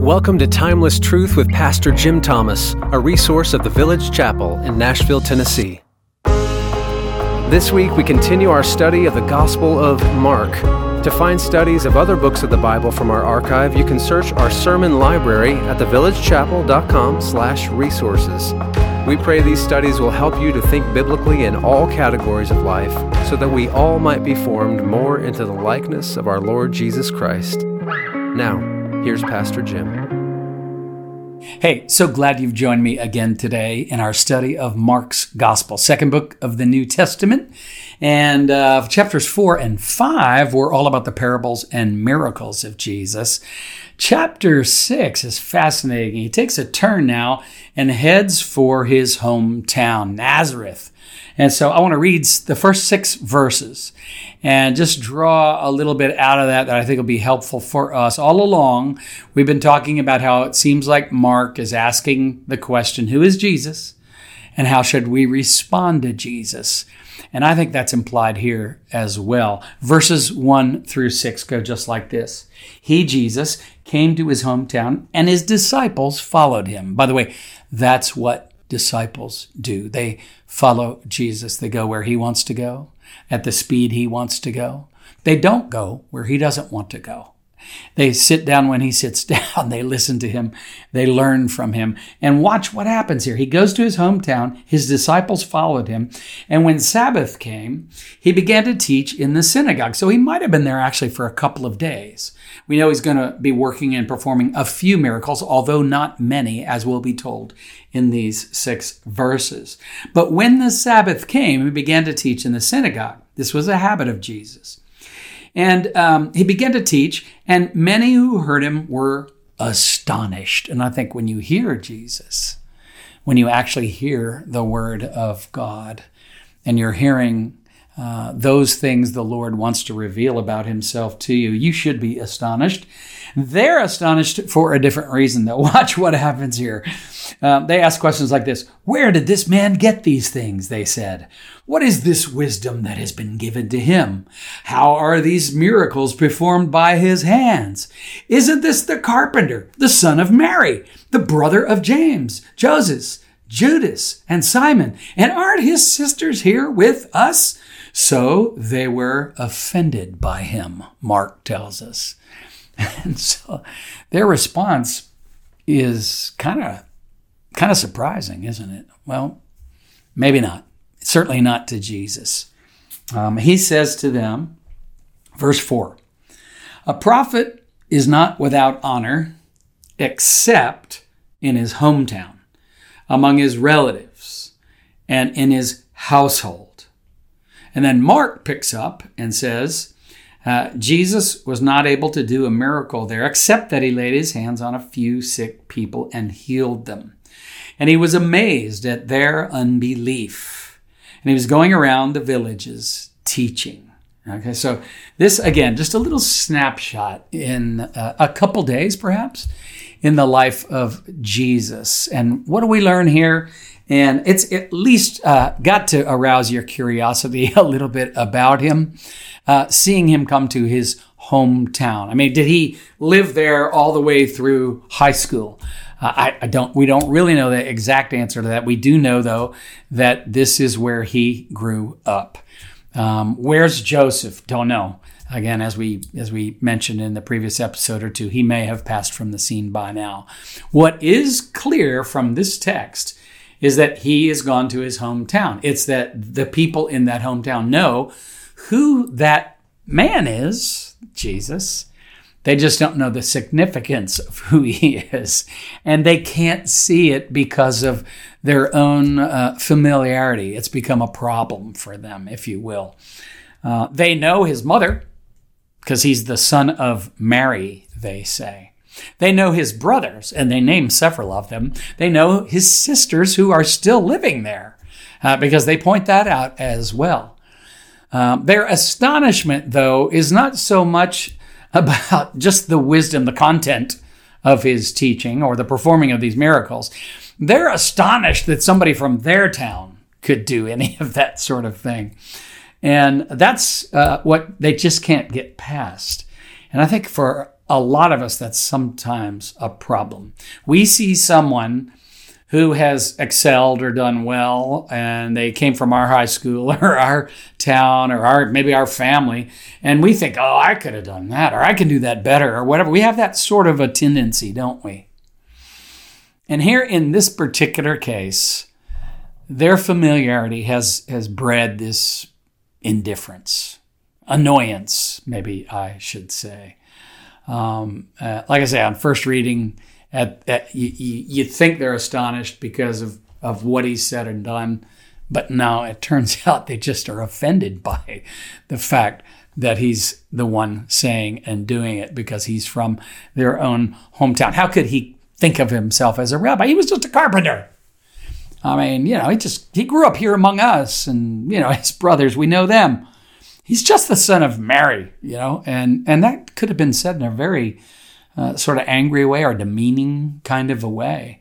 Welcome to Timeless Truth with Pastor Jim Thomas, a resource of the Village Chapel in Nashville, Tennessee. This week we continue our study of the Gospel of Mark. To find studies of other books of the Bible from our archive, you can search our sermon library at thevillagechapel.com/resources. We pray these studies will help you to think biblically in all categories of life so that we all might be formed more into the likeness of our Lord Jesus Christ. Now, here's Pastor Jim. Hey, so glad you've joined me again today in our study of Mark's Gospel, second book of the New Testament. And chapters 4 and 5 were all about the parables and miracles of Jesus. Chapter 6 is fascinating. He takes a turn now and heads for his hometown, Nazareth. And so I want to read the first 6 verses and just draw a little bit out of that I think will be helpful for us. All along, we've been talking about how it seems like Mark is asking the question, who is Jesus? And how should we respond to Jesus? And I think that's implied here as well. Verses 1 through 6 go just like this. He, Jesus, came to his hometown and his disciples followed him. By the way, that's what disciples do. They follow Jesus. They go where he wants to go, at the speed he wants to go. They don't go where he doesn't want to go. They sit down when he sits down. They listen to him. They learn from him. And watch what happens here. He goes to his hometown. His disciples followed him. And when Sabbath came, he began to teach in the synagogue. So he might have been there actually for a couple of days. We know he's going to be working and performing a few miracles, although not many, as will be told in these 6 verses. But when the Sabbath came, he began to teach in the synagogue. This was a habit of Jesus. And he began to teach, and many who heard him were astonished. And I think when you hear Jesus, when you actually hear the word of God, and you're hearing those things the Lord wants to reveal about himself to you, you should be astonished. They're astonished for a different reason, though. Watch what happens here. They ask questions like this. Where did this man get these things? They said. What is this wisdom that has been given to him? How are these miracles performed by his hands? Isn't this the carpenter, the son of Mary, the brother of James, Joseph, Judas, and Simon? And aren't his sisters here with us? So they were offended by him, Mark tells us. And so their response is kind of surprising, isn't it? Well, maybe not. Certainly not to Jesus. He says to them, verse 4, a prophet is not without honor except in his hometown, among his relatives, and in his household. And then Mark picks up and says, Jesus was not able to do a miracle there except that he laid his hands on a few sick people and healed them. And he was amazed at their unbelief. And he was going around the villages teaching. Okay, so this, again, just a little snapshot in a couple days, perhaps, in the life of Jesus. And what do we learn here? And it's at least got to arouse your curiosity a little bit about him, seeing him come to his hometown. I mean, did he live there all the way through high school? We don't really know the exact answer to that. We do know, though, that this is where he grew up. Where's Joseph? Don't know. Again, as we mentioned in the previous episode or two, he may have passed from the scene by now. What is clear from this text is that he has gone to his hometown. It's that the people in that hometown know who that man is, Jesus. They just don't know the significance of who he is. And they can't see it because of their own familiarity. It's become a problem for them, if you will. They know his mother because he's the son of Mary, they say. They know his brothers, and they name several of them. They know his sisters who are still living there because they point that out as well. Their astonishment, though, is not so much about just the wisdom, the content of his teaching or the performing of these miracles. They're astonished that somebody from their town could do any of that sort of thing. And that's what they just can't get past. And I think for a lot of us, that's sometimes a problem. We see someone who has excelled or done well, and they came from our high school or our town or maybe our family, and we think, oh, I could have done that, or I can do that better, or whatever. We have that sort of a tendency, don't we? And here in this particular case, their familiarity has bred this indifference, annoyance, maybe I should say. Like I say, on first reading, you think they're astonished because of what he said and done, but no, it turns out they just are offended by the fact that he's the one saying and doing it because he's from their own hometown. How could he think of himself as a rabbi? He was just a carpenter. I mean, he grew up here among us, and his brothers, we know them. He's just the son of Mary, and that could have been said in a very sort of angry way or demeaning kind of a way.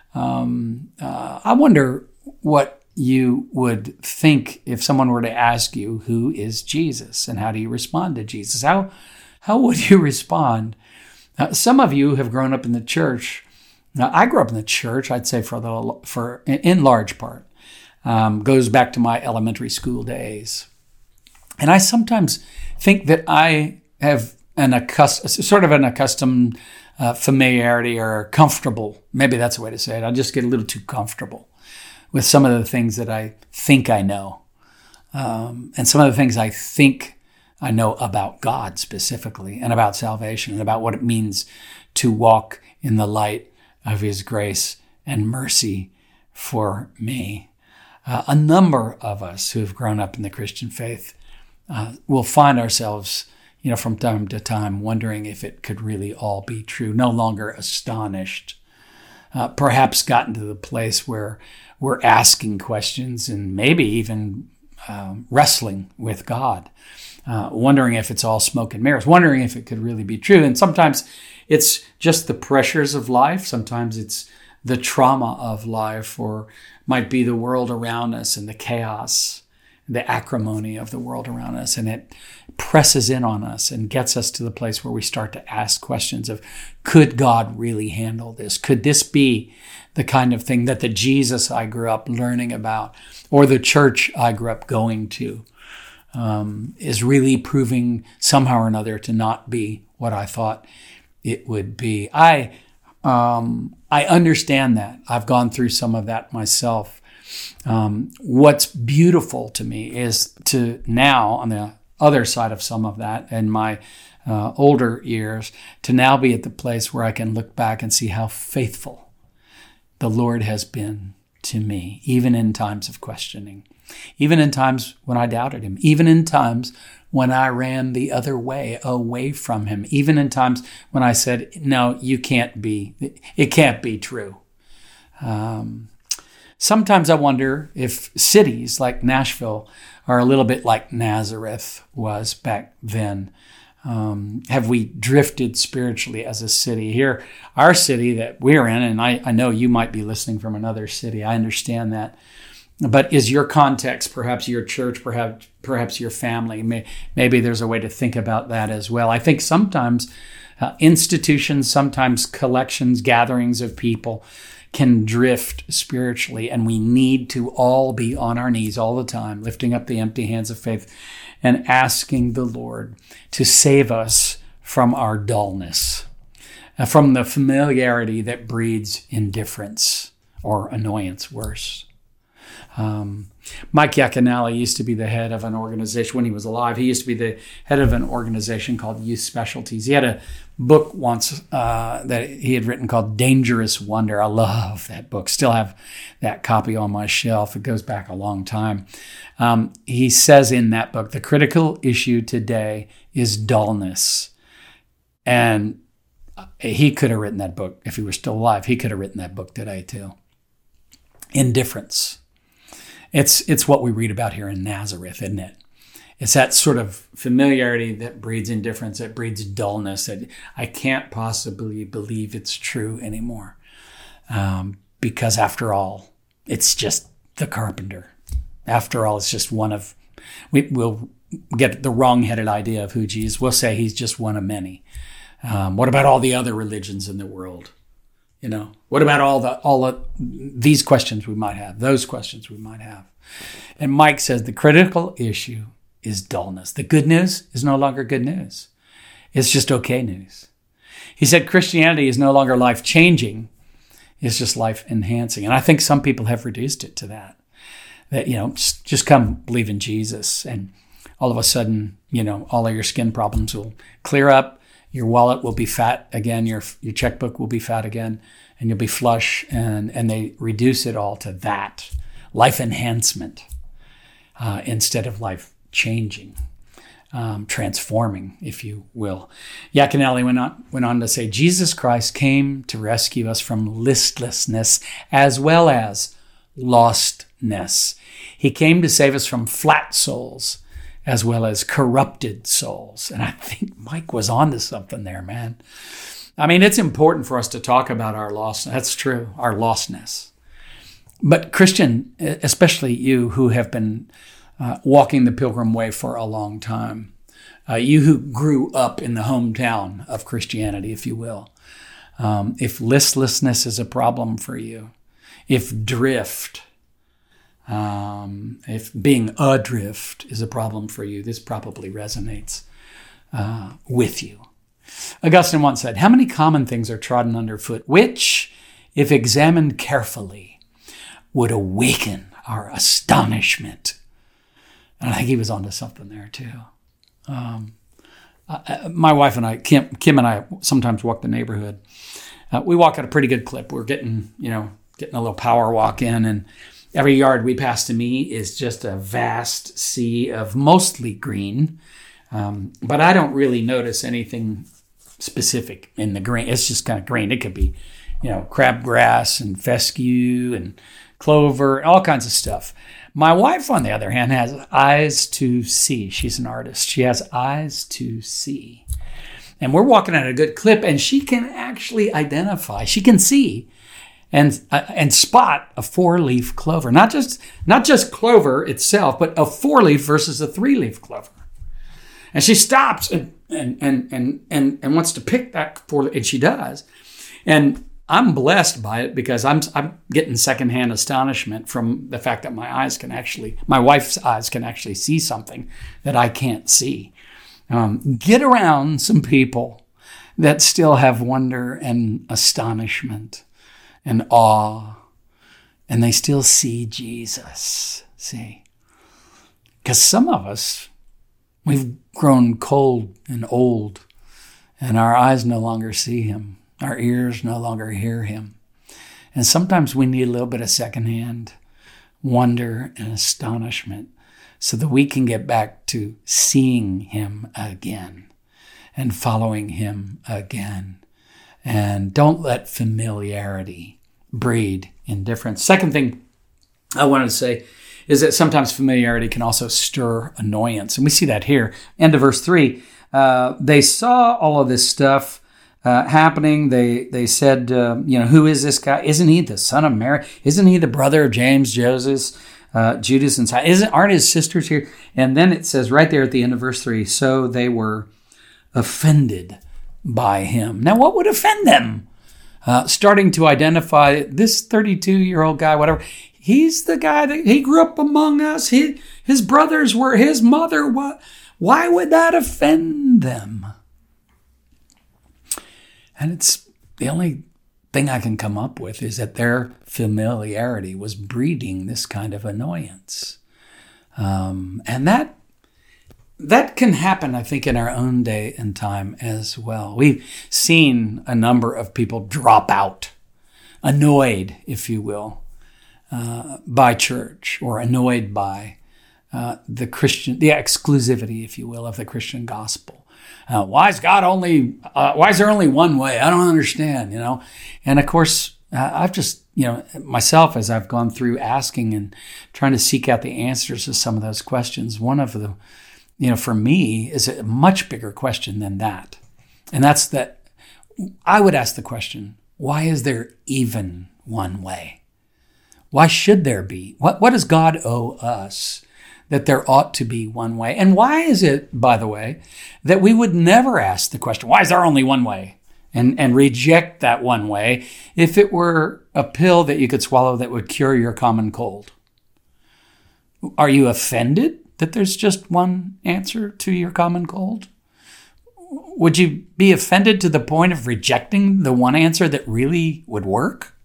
I wonder what you would think if someone were to ask you, who is Jesus and how do you respond to Jesus? How would you respond? Some of you have grown up in the church. Now, I grew up in the church, I'd say in large part. Goes back to my elementary school days. And I sometimes think that I have an accustomed familiarity or comfortable. Maybe that's the way to say it. I just get a little too comfortable with some of the things that I think I know. And some of the things I think I know about God specifically and about salvation and about what it means to walk in the light of his grace and mercy for me. A number of us who have grown up in the Christian faith will find ourselves from time to time, wondering if it could really all be true, no longer astonished, perhaps gotten to the place where we're asking questions and maybe even wrestling with God, wondering if it's all smoke and mirrors, wondering if it could really be true. And sometimes it's just the pressures of life. Sometimes it's the trauma of life, or might be the world around us and the chaos, the acrimony of the world around us, and it presses in on us and gets us to the place where we start to ask questions of, could God really handle this? Could this be the kind of thing that the Jesus I grew up learning about, or the church I grew up going to, is really proving somehow or another to not be what I thought it would be? I understand that. I've gone through some of that myself. What's beautiful to me is to now, on the other side of some of that, in my older years, to now be at the place where I can look back and see how faithful the Lord has been to me, even in times of questioning, even in times when I doubted him, even in times when I ran the other way, away from him, even in times when I said, no, it can't be true. Sometimes I wonder if cities like Nashville are a little bit like Nazareth was back then. Have we drifted spiritually as a city? Here, our city that we're in, and I know you might be listening from another city, I understand that. But is your context, perhaps your church, perhaps your family? Maybe there's a way to think about that as well. I think sometimes institutions, sometimes collections, gatherings of people can drift spiritually, and we need to all be on our knees all the time, lifting up the empty hands of faith and asking the Lord to save us from our dullness, from the familiarity that breeds indifference or annoyance, worse. Mike Yaconelli used to be the head of an organization when he was alive. He used to be the head of an organization called Youth Specialties. He had a book once that he had written called Dangerous Wonder. I love that book. Still have that copy on my shelf. It goes back a long time. He says in that book, the critical issue today is dullness. And he could have written that book if he were still alive. He could have written that book today too. Indifference. It's what we read about here in Nazareth, isn't it? It's that sort of familiarity that breeds indifference, that breeds dullness, that I can't possibly believe it's true anymore. Because after all, it's just the carpenter. After all, it's just we'll get the wrong-headed idea of who Jesus is. We'll say he's just one of many. What about all the other religions in the world? What about all of these questions we might have, those questions we might have? And Mike says the critical issue is dullness. The good news is no longer good news. It's just okay news. He said Christianity is no longer life-changing. It's just life-enhancing. And I think some people have reduced it to that. That, just come believe in Jesus, and all of a sudden, all of your skin problems will clear up. Your wallet will be fat again. Your checkbook will be fat again, and you'll be flush. And they reduce it all to that life enhancement instead of life changing, transforming, if you will. Yaconelli went on to say, Jesus Christ came to rescue us from listlessness as well as lostness. He came to save us from flat souls as well as corrupted souls. And I think Mike was onto something there, man. I mean, it's important for us to talk about our loss. That's true, our lostness. But Christian, especially you who have been walking the pilgrim way for a long time, you who grew up in the hometown of Christianity, if you will, if listlessness is a problem for you, if drift, if being adrift is a problem for you, this probably resonates with you. Augustine once said, "How many common things are trodden underfoot, which, if examined carefully, would awaken our astonishment?" And I think he was onto something there too. My wife and I, Kim and I, sometimes walk the neighborhood. We walk at a pretty good clip. We're getting a little power walk in, and every yard we pass to me is just a vast sea of mostly green. But I don't really notice anything specific in the green. It's just kind of green. It could be, crabgrass and fescue and clover, all kinds of stuff. My wife, on the other hand, has eyes to see. She's an artist. She has eyes to see. And we're walking at a good clip, and she can actually identify. She can see and spot a 4-leaf clover. Not just clover itself, but a 4-leaf versus a 3-leaf clover. And she stops and wants to pick that 4-leaf, and she does. And I'm blessed by it because I'm getting secondhand astonishment from the fact that my wife's eyes can actually see something that I can't see. Get around some people that still have wonder and astonishment and awe, and they still see Jesus. See? Because some of us, we've grown cold and old, and our eyes no longer see him. Our ears no longer hear him. And sometimes we need a little bit of secondhand wonder and astonishment so that we can get back to seeing him again and following him again. And don't let familiarity breed indifference. Second thing I wanted to say is that sometimes familiarity can also stir annoyance. And we see that here. End of verse 3. They saw all of this stuff happening. They said, who is this guy? Isn't he the son of Mary? Isn't he the brother of James, Joseph, Judas, and Simon? Aren't his sisters here? And then it says right there at the end of verse 3, so they were offended by him. Now, what would offend them? Starting to identify this 32-year-old guy, whatever. He's the guy that he grew up among us. His brothers were his mother. Why would that offend them? And it's the only thing I can come up with is that their familiarity was breeding this kind of annoyance. And that can happen, I think, in our own day and time as well. We've seen a number of people drop out, annoyed, if you will, by church, or annoyed by the exclusivity, if you will, of the Christian gospel. Why is there only one way? I don't understand, And of course, I've just, myself, as I've gone through asking and trying to seek out the answers to some of those questions, one of the, for me, is a much bigger question than that. And that's that I would ask the question, why is there even one way? Why should there be? What does God owe us that there ought to be one way? And why is it, by the way, that we would never ask the question, why is there only one way? And reject that one way if it were a pill that you could swallow that would cure your common cold? Are you offended that there's just one answer to your common cold? Would you be offended to the point of rejecting the one answer that really would work?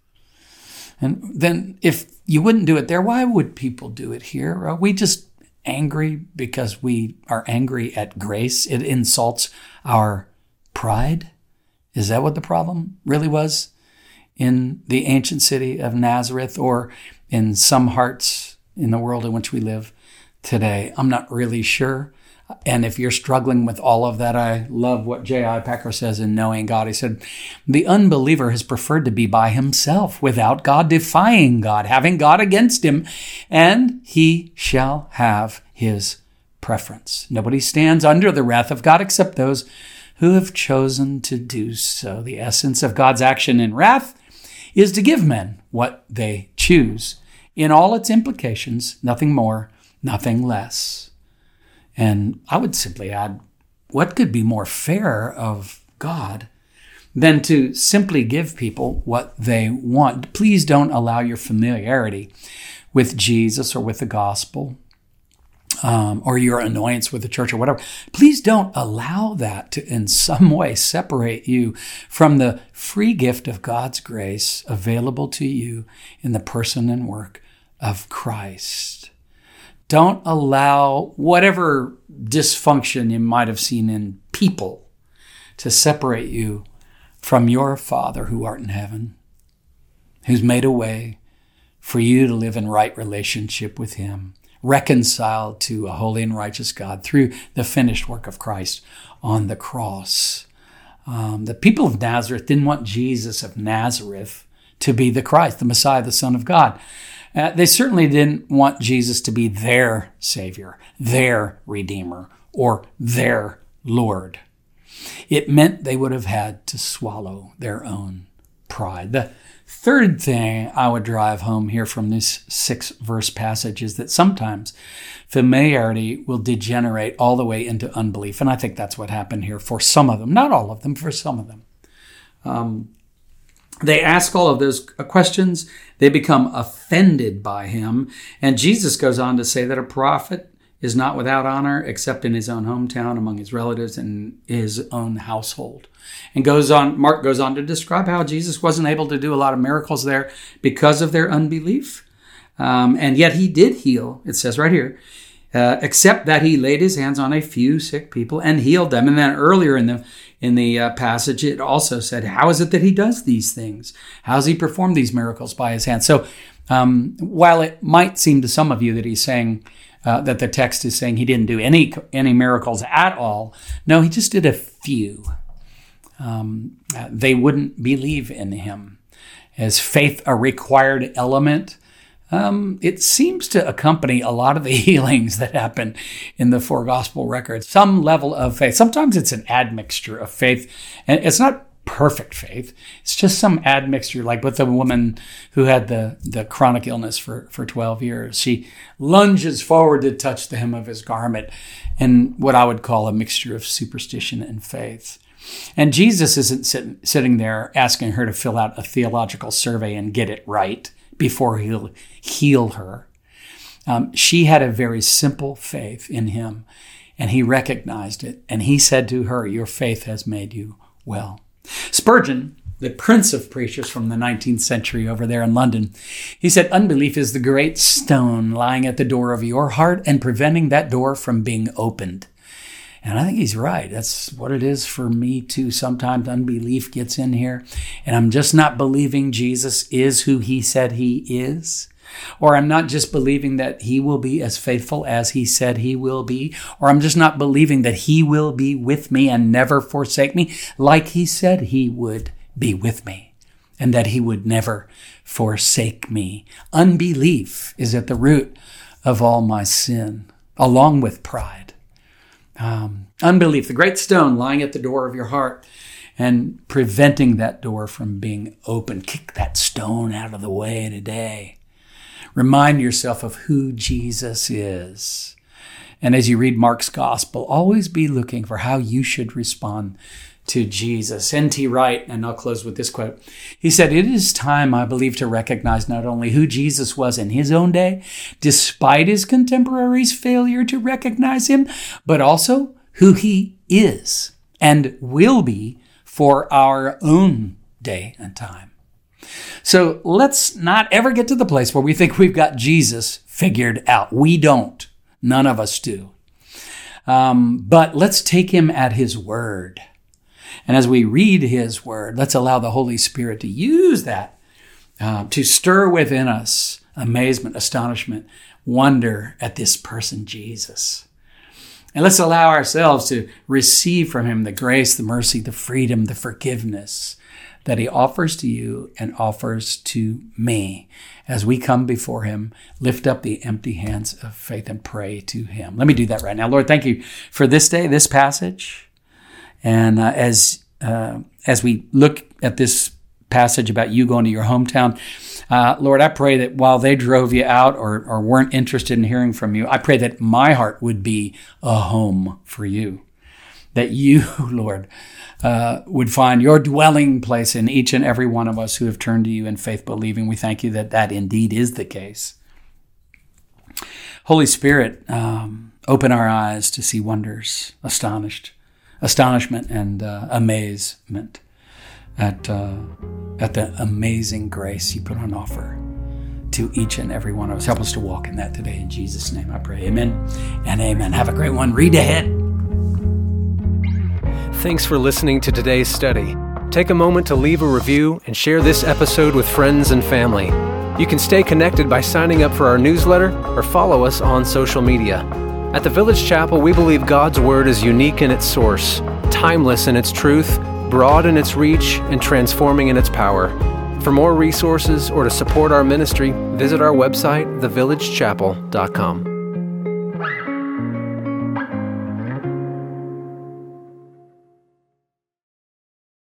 And then if you wouldn't do it there, why would people do it here? Are we just angry because we are angry at grace? It insults our pride? Is that what the problem really was in the ancient city of Nazareth, or in some hearts in the world in which we live today? I'm not really sure. And if you're struggling with all of that, I love what J.I. Packer says in Knowing God. He said, the unbeliever has preferred to be by himself, without God, defying God, having God against him, and he shall have his preference. Nobody stands under the wrath of God except those who have chosen to do so. The essence of God's action in wrath is to give men what they choose, in all its implications, nothing more, nothing less. And I would simply add, what could be more fair of God than to simply give people what they want? Please don't allow your familiarity with Jesus or with the gospel, or your annoyance with the church or whatever. Please don't allow that to in some way separate you from the free gift of God's grace available to you in the person and work of Christ. Don't allow whatever dysfunction you might have seen in people to separate you from your Father who art in heaven, who's made a way for you to live in right relationship with him, reconciled to a holy and righteous God through the finished work of Christ on the cross. The people of Nazareth didn't want Jesus of Nazareth to be the Christ, the Messiah, the Son of God. They certainly didn't want Jesus to be their Savior, their Redeemer, or their Lord. It meant they would have had to swallow their own pride. The third thing I would drive home here from this 6-verse passage is that sometimes familiarity will degenerate all the way into unbelief. And I think that's what happened here for some of them. Not all of them, for some of them. They ask all of those questions. They become offended by him. And Jesus goes on to say that a prophet is not without honor except in his own hometown, among his relatives, and his own household. And Mark goes on to describe how Jesus wasn't able to do a lot of miracles there because of their unbelief. And yet he did heal, it says right here, except that he laid his hands on a few sick people and healed them. And then earlier in the passage, it also said, how is it that he does these things? How does he perform these miracles by his hands? So while it might seem to some of you that he's saying that the text is saying he didn't do any miracles at all, no, he just did a few. They wouldn't believe in him. Is faith a required element? It seems to accompany a lot of the healings that happen in the 4 gospel records. Some level of faith. Sometimes it's an admixture of faith, and it's not perfect faith. It's just some admixture, like with the woman who had the chronic illness for 12 years. She lunges forward to touch the hem of his garment, and what I would call a mixture of superstition and faith. And Jesus isn't sitting there asking her to fill out a theological survey and get it right before he'll heal her. She had a very simple faith in him, and he recognized it. And he said to her, your faith has made you well. Spurgeon, the prince of preachers from the 19th century over there in London, he said, unbelief is the great stone lying at the door of your heart and preventing that door from being opened. And I think he's right. That's what it is for me too. Sometimes unbelief gets in here, and I'm just not believing Jesus is who he said he is. Or I'm not just believing that he will be as faithful as he said he will be. Or I'm just not believing that he will be with me and never forsake me like he said he would be with me and that he would never forsake me. Unbelief is at the root of all my sin, along with pride. Unbelief, the great stone lying at the door of your heart and preventing that door from being open. Kick that stone out of the way today. Remind yourself of who Jesus is. And as you read Mark's gospel, always be looking for how you should respond to Jesus. N.T. Wright, and I'll close with this quote. He said, "It is time, I believe, to recognize not only who Jesus was in his own day, despite his contemporaries' failure to recognize him, but also who he is and will be for our own day and time." So let's not ever get to the place where we think we've got Jesus figured out. We don't. None of us do. But let's take him at his word. And as we read his word, let's allow the Holy Spirit to use that to stir within us amazement, astonishment, wonder at this person, Jesus. And let's allow ourselves to receive from him the grace, the mercy, the freedom, the forgiveness that he offers to you and offers to me as we come before him, lift up the empty hands of faith and pray to him. Let me do that right now. Lord, thank you for this day, this passage. And as we look at this passage about you going to your hometown, Lord, I pray that while they drove you out or weren't interested in hearing from you, I pray that my heart would be a home for you. That you, Lord, would find your dwelling place in each and every one of us who have turned to you in faith believing. We thank you that that indeed is the case. Holy Spirit, open our eyes to see wonders, astonishment and amazement at the amazing grace you put on offer to each and every one of us. Help us to walk in that today. In Jesus' name I pray. Amen and amen. Have a great one. Read ahead. Thanks for listening to today's study. Take a moment to leave a review and share this episode with friends and family. You can stay connected by signing up for our newsletter or follow us on social media. At the Village Chapel, we believe God's Word is unique in its source, timeless in its truth, broad in its reach, and transforming in its power. For more resources or to support our ministry, visit our website, thevillagechapel.com.